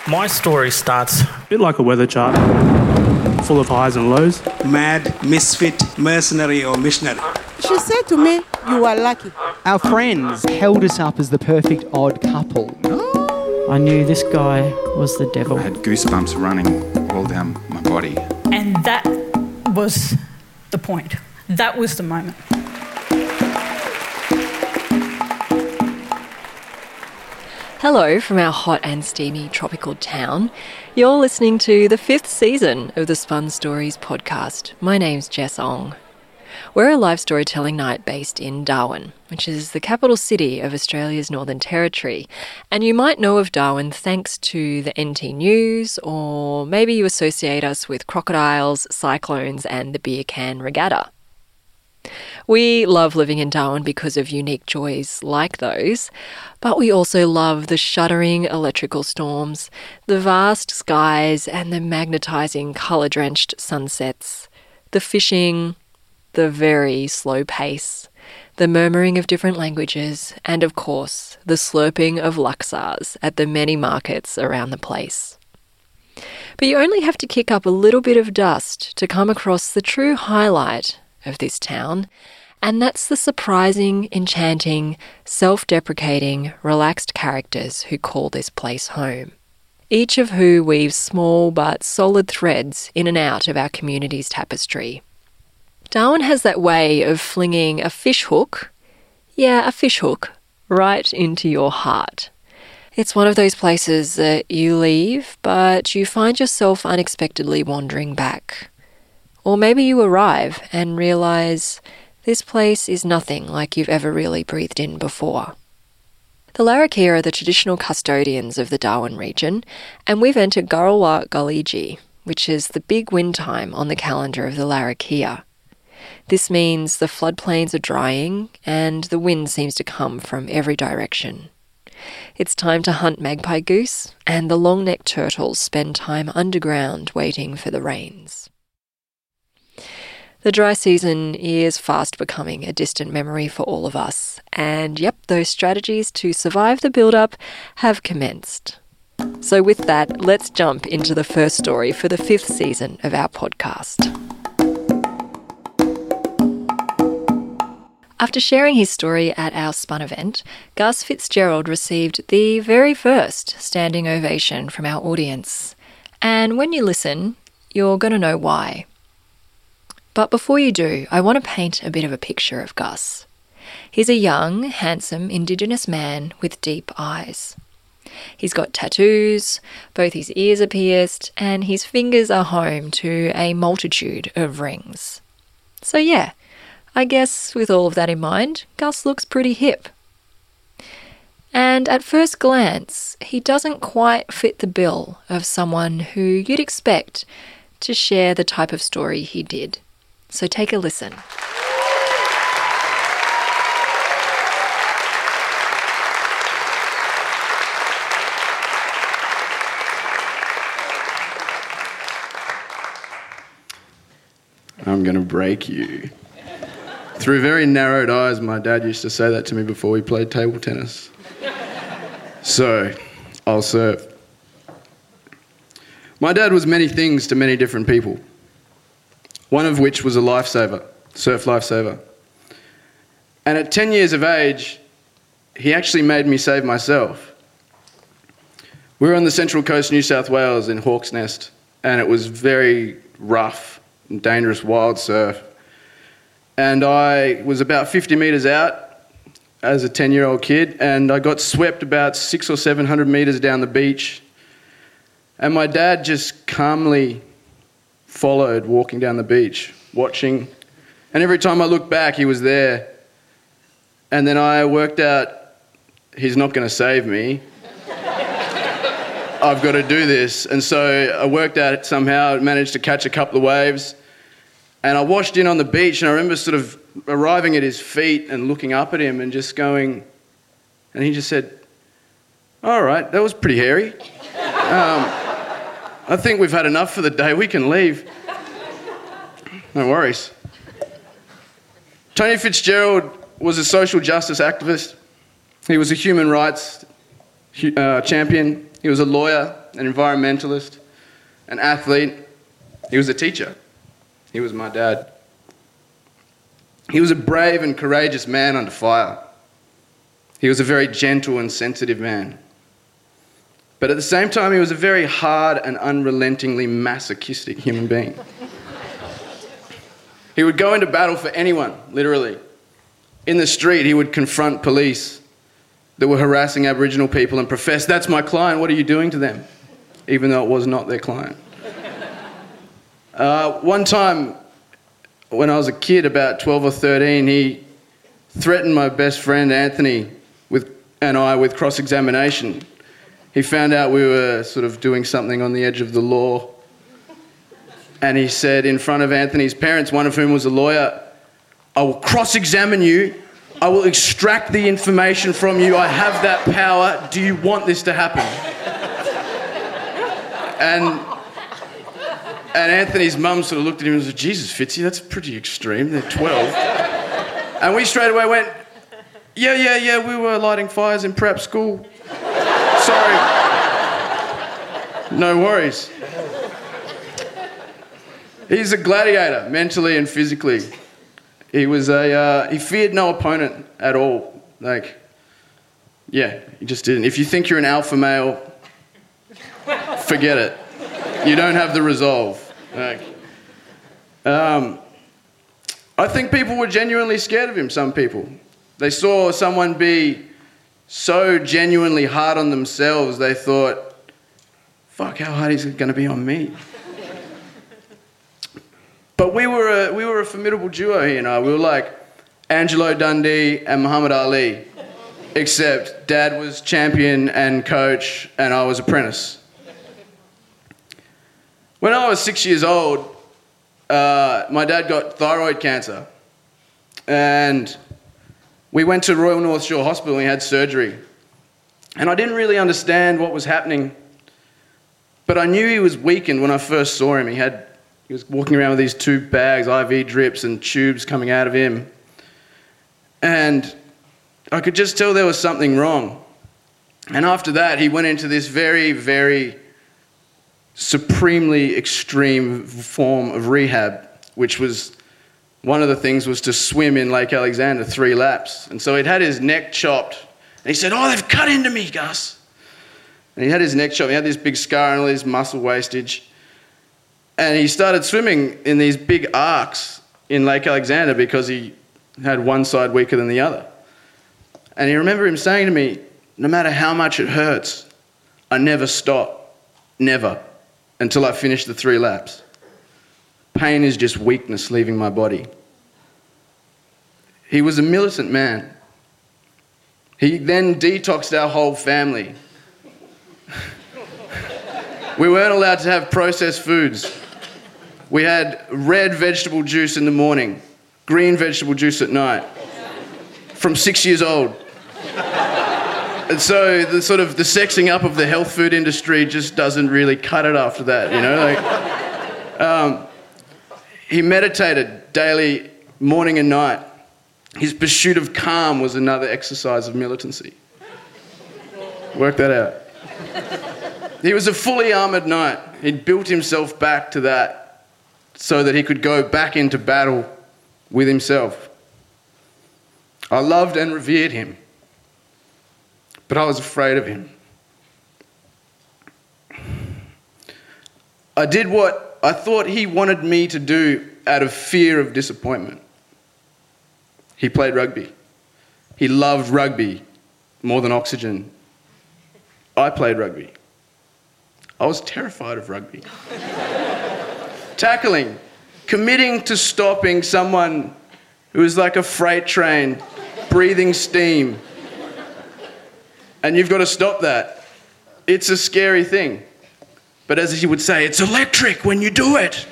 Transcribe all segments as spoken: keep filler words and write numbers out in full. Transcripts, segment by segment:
My story starts A bit like a weather chart, full of highs and lows. Mad, misfit, mercenary or missionary. She said to me, you are lucky. Our friends held us up as the perfect odd couple. I knew this guy was the devil. I had goosebumps running all down my body. And that was the point. That was the moment. Hello from our hot and steamy tropical town. You're listening to the fifth season of the Spun Stories podcast. My name's Jess Ong. We're a live storytelling night based in Darwin, which is the capital city of Australia's Northern Territory. And you might know of Darwin thanks to the N T News, or maybe you associate us with crocodiles, cyclones and the beer can regatta. We love living in Darwin because of unique joys like those, but we also love the shuddering electrical storms, the vast skies and the magnetising colour-drenched sunsets, the fishing, the very slow pace, the murmuring of different languages, and of course, the slurping of laksas at the many markets around the place. But you only have to kick up a little bit of dust to come across the true highlight of this town, and that's the surprising, enchanting, self-deprecating, relaxed characters who call this place home. Each of who weaves small but solid threads in and out of our community's tapestry. Darwin has that way of flinging a fish hook, yeah, a fish hook, right into your heart. It's one of those places that you leave, but you find yourself unexpectedly wandering back. Or maybe you arrive and realise this place is nothing like you've ever really breathed in before. The Larrakia are the traditional custodians of the Darwin region, and we've entered Garawa Galiji, which is the big wind time on the calendar of the Larrakia. This means the floodplains are drying and the wind seems to come from every direction. It's time to hunt magpie goose, and the long-necked turtles spend time underground waiting for the rains. The dry season is fast becoming a distant memory for all of us, and yep, those strategies to survive the build-up have commenced. So with that, let's jump into the first story for the fifth season of our podcast. After sharing his story at our Spun event, Gus Fitzgerald received the very first standing ovation from our audience. And when you listen, you're going to know why. But before you do, I want to paint a bit of a picture of Gus. He's a young, handsome Indigenous man with deep eyes. He's got tattoos, both his ears are pierced, and his fingers are home to a multitude of rings. So yeah, I guess with all of that in mind, Gus looks pretty hip. And at first glance, he doesn't quite fit the bill of someone who you'd expect to share the type of story he did. So take a listen. I'm going to break you. Through very narrowed eyes, my dad used to say that to me before we played table tennis. So, I'll serve. My dad was many things to many different people. One of which was a lifesaver, surf lifesaver. And at ten years of age, he actually made me save myself. We were on the Central Coast, New South Wales in Hawk's Nest, and it was very rough and dangerous wild surf. And I was about fifty metres out as a ten-year-old kid, and I got swept about six or seven hundred metres down the beach. And my dad just calmly followed, walking down the beach, watching. And every time I looked back, he was there. And then I worked out, he's not going to save me. I've got to do this. And so I worked out it somehow, managed to catch a couple of waves. And I washed in on the beach, and I remember sort of arriving at his feet and looking up at him and just going, and he just said, all right, that was pretty hairy. Um, I think we've had enough for the day. We can leave. No worries. Tony Fitzgerald was a social justice activist. He was a human rights uh, champion. He was a lawyer. an environmentalist, an athlete. He was a teacher. He was my dad. He was a brave and courageous man under fire. He was a very gentle and sensitive man. But at the same time, he was a very hard and unrelentingly masochistic human being. He would go into battle for anyone, literally. In the street, he would confront police that were harassing Aboriginal people and profess, "That's my client, what are you doing to them?" Even though it was not their client. Uh, one time, when I was a kid, about twelve or thirteen, he threatened my best friend Anthony with, and I with cross-examination. He found out we were sort of doing something on the edge of the law. And he said in front of Anthony's parents, one of whom was a lawyer, "I will cross-examine you. I will extract the information from you. I have that power. Do you want this to happen?" And, and Anthony's mum sort of looked at him and said, "Jesus, Fitzy, that's pretty extreme. They're twelve. And we straight away went, yeah, yeah, yeah, we were lighting fires in prep school. Sorry. No worries." He's a gladiator, mentally and physically. He was a, uh, he feared no opponent at all. Like, yeah, he just didn't. If you think you're an alpha male, forget it. You don't have the resolve. Like, um, I think people were genuinely scared of him, some people. They saw someone be so genuinely hard on themselves, they thought, fuck, how hard is it going to be on me? But we were a, we were a formidable duo, he and I. We were like Angelo Dundee and Muhammad Ali, except Dad was champion and coach and I was apprentice. When I was six years old, uh, my dad got thyroid cancer and we went to Royal North Shore Hospital and he had surgery. And I didn't really understand what was happening, but I knew he was weakened when I first saw him. He had He was walking around with these two bags, I V drips and tubes coming out of him. And I could just tell there was something wrong. And after that, he went into this very, very supremely extreme form of rehab, which was, one of the things was to swim in Lake Alexander three laps. And so he'd had his neck chopped. And he said, "Oh, they've cut into me, Gus." And he had his neck chopped. He had this big scar and all this muscle wastage. And he started swimming in these big arcs in Lake Alexander because he had one side weaker than the other. And I remember him saying to me, "No matter how much it hurts, I never stop, never, until I finish the three laps. Pain is just weakness leaving my body." He was a militant man. He then detoxed our whole family. We weren't allowed to have processed foods. We had red vegetable juice in the morning, green vegetable juice at night, from six years old. And so the sort of the sexing up of the health food industry just doesn't really cut it after that, you know? Like, um, he meditated daily, morning and night. His pursuit of calm was another exercise of militancy. Work that out. He was a fully armoured knight. He'd built himself back to that so that he could go back into battle with himself. I loved and revered him, but I was afraid of him. I did what I thought he wanted me to do out of fear of disappointment. He played rugby. He loved rugby more than oxygen. I played rugby. I was terrified of rugby. Tackling, committing to stopping someone who is like a freight train, breathing steam. And you've got to stop that. It's a scary thing. But as he would say, it's electric when you do it.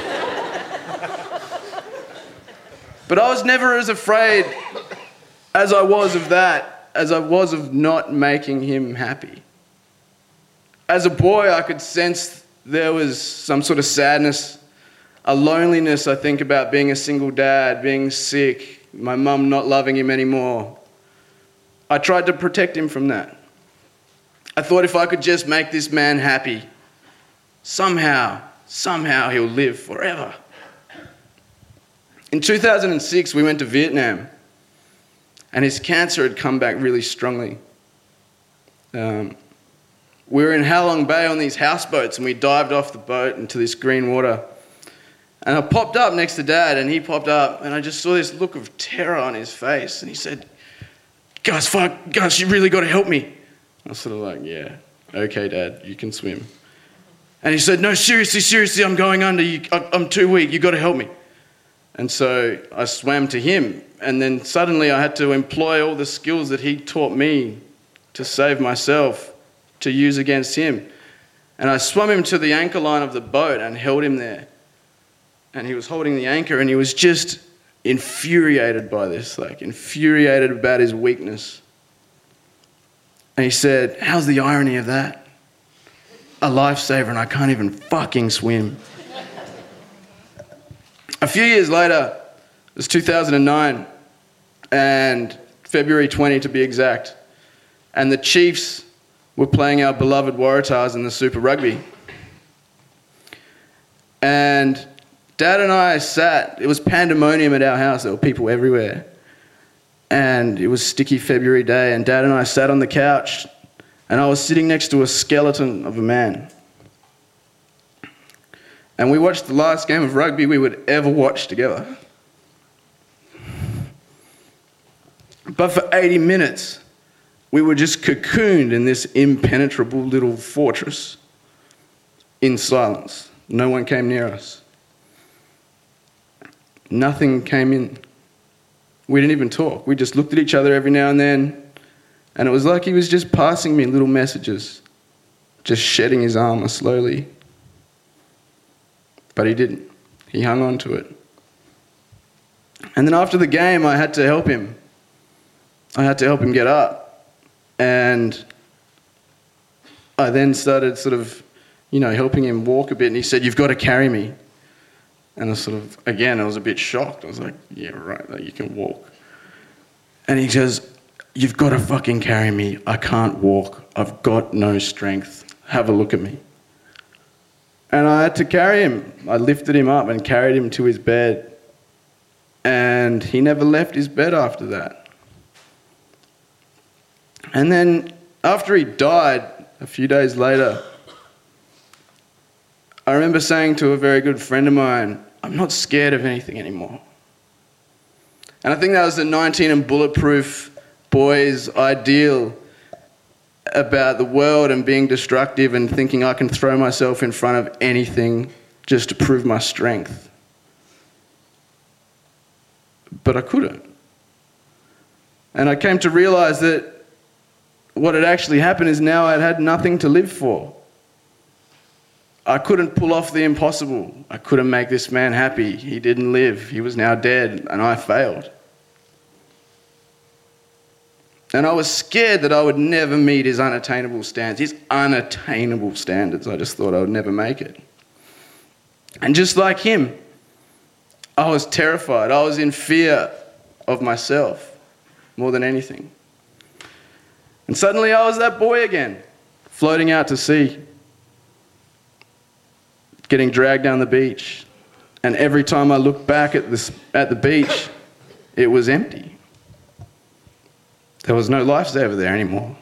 But I was never as afraid as I was of that, as I was of not making him happy. As a boy, I could sense there was some sort of sadness, a loneliness, I think, about being a single dad, being sick, my mum not loving him anymore. I tried to protect him from that. I thought if I could just make this man happy, somehow, somehow he'll live forever. In two thousand six, we went to Vietnam, and his cancer had come back really strongly. Um, we were in Halong Bay on these houseboats, and we dived off the boat into this green water. And I popped up next to Dad, and he popped up, and I just saw this look of terror on his face. And he said, Gus, fuck, Gus, you really got to help me. I was sort of like, yeah, okay, Dad, you can swim. And he said, no, seriously, seriously, I'm going under. You, I, I'm too weak. You got to help me. And so I swam to him, and then suddenly I had to employ all the skills that he taught me to save myself, to use against him. And I swam him to the anchor line of the boat and held him there. And he was holding the anchor, and he was just infuriated by this, like infuriated about his weakness. And he said, how's the irony of that? A lifesaver and I can't even fucking swim. A few years later, it was two thousand nine, and February twentieth to be exact, and the Chiefs were playing our beloved Waratahs in the Super Rugby. And Dad and I sat, it was pandemonium at our house, there were people everywhere. And it was sticky February day, and Dad and I sat on the couch, and I was sitting next to a skeleton of a man. And we watched the last game of rugby we would ever watch together. But for eighty minutes, we were just cocooned in this impenetrable little fortress in silence. No one came near us. Nothing came in. We didn't even talk. We just looked at each other every now and then, and it was like he was just passing me little messages, just shedding his armour slowly. But he didn't. He hung on to it. And then after the game, I had to help him. I had to help him get up. And I then started sort of, you know, helping him walk a bit, and he said, you've got to carry me. And I sort of, again, I was a bit shocked. I was like, yeah, right, like you can walk. And he goes, you've got to fucking carry me. I can't walk. I've got no strength. Have a look at me. And I had to carry him. I lifted him up and carried him to his bed. And he never left his bed after that. And then after he died, a few days later, I remember saying to a very good friend of mine, I'm not scared of anything anymore. And I think that was the nineteen and bulletproof boy's ideal about the world and being destructive and thinking I can throw myself in front of anything just to prove my strength. But I couldn't. And I came to realise that what had actually happened is now I'd had nothing to live for. I couldn't pull off the impossible. I couldn't make this man happy. He didn't live. He was now dead, and I failed. And I was scared that I would never meet his unattainable standards. His unattainable standards. I just thought I would never make it. And just like him, I was terrified. I was in fear of myself more than anything. And suddenly I was that boy again, floating out to sea, getting dragged down the beach. And every time I looked back at, this, at the beach, it was empty. There was no lifesaver there anymore.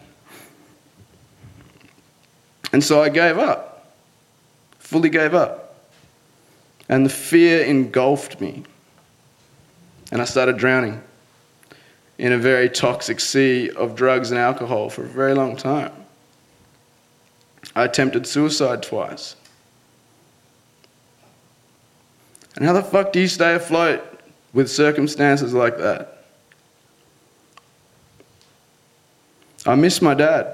And so I gave up, fully gave up. And the fear engulfed me. And I started drowning in a very toxic sea of drugs and alcohol for a very long time. I attempted suicide twice. And how the fuck do you stay afloat with circumstances like that? I miss my dad.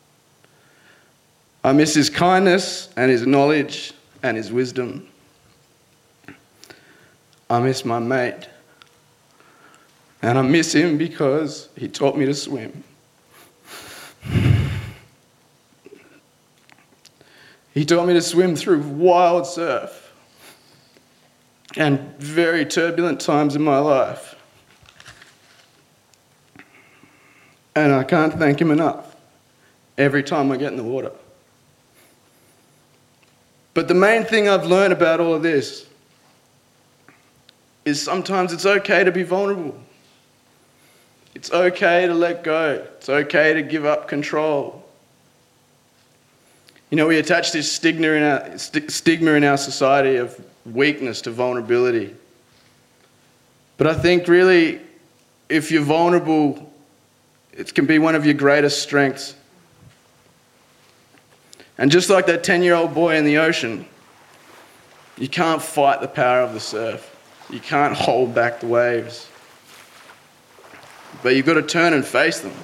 I miss his kindness and his knowledge and his wisdom. I miss my mate. And I miss him because he taught me to swim. He taught me to swim through wild surf and very turbulent times in my life. And I can't thank him enough. every time I get in the water. But the main thing I've learned about all of this is sometimes it's okay to be vulnerable. It's okay to let go. It's okay to give up control. You know, we attach this stigma in our, st- stigma in our society of weakness to vulnerability. But I think really, if you're vulnerable, it can be one of your greatest strengths. And just like that ten-year-old boy in the ocean, you can't fight the power of the surf. You can't hold back the waves. But you've got to turn and face them.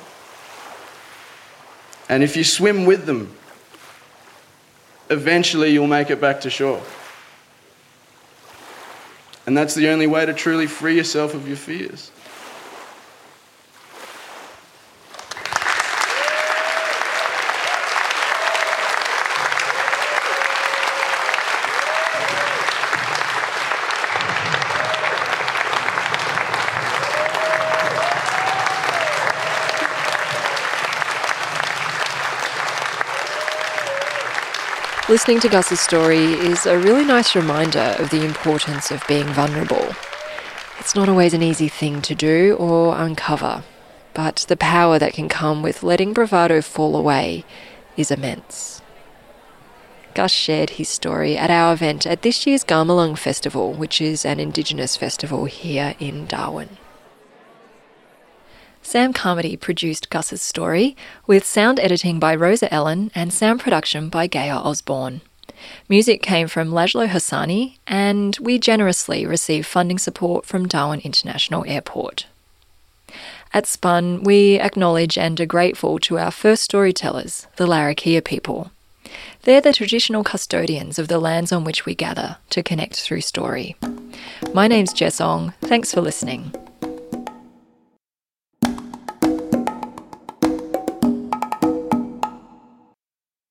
And if you swim with them, eventually you'll make it back to shore. And that's the only way to truly free yourself of your fears. Listening to Gus's story is a really nice reminder of the importance of being vulnerable. It's not always an easy thing to do or uncover, but the power that can come with letting bravado fall away is immense. Gus shared his story at our event at this year's Garmalung Festival, which is an Indigenous festival here in Darwin. Sam Carmody produced Gus's story, with sound editing by Rosa Ellen and sound production by Gaia Osborne. Music came from Lajlo Hassani, and we generously received funding support from Darwin International Airport. At Spun, we acknowledge and are grateful to our first storytellers, the Larrakia people. They're the traditional custodians of the lands on which we gather to connect through story. My name's Jess Ong. Thanks for listening.